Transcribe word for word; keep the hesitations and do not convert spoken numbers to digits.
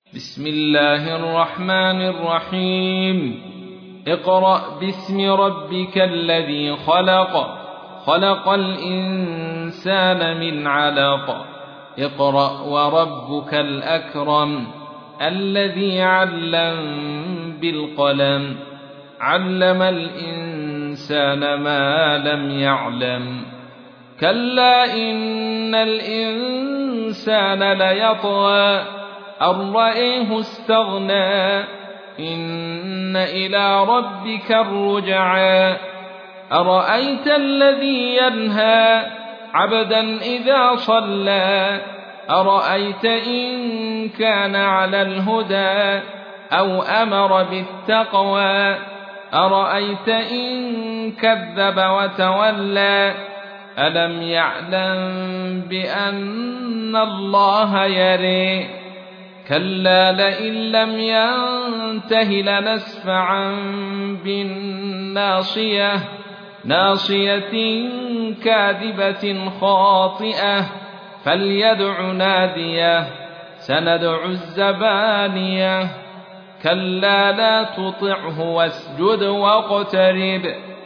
بسم الله الرحمن الرحيم اقرأ باسم ربك الذي خلق خلق الإنسان من علق اقرأ وربك الأكرم الذي علم بالقلم علم الإنسان ما لم يعلم كلا إن الإنسان ليطغى أن رآه استغنى إن إلى ربك الرجعى أرأيت الذي ينهى عبدا إذا صلى أرأيت إن كان على الهدى أو أمر بالتقوى أرأيت إن كذب وتولى ألم يعلم بأن الله يرى كلا لئن لم ينته لنسفعا بالناصية ناصية كاذبة خاطئة فليدع ناديه سندع الزبانية كلا لا تطعه واسجد واقترب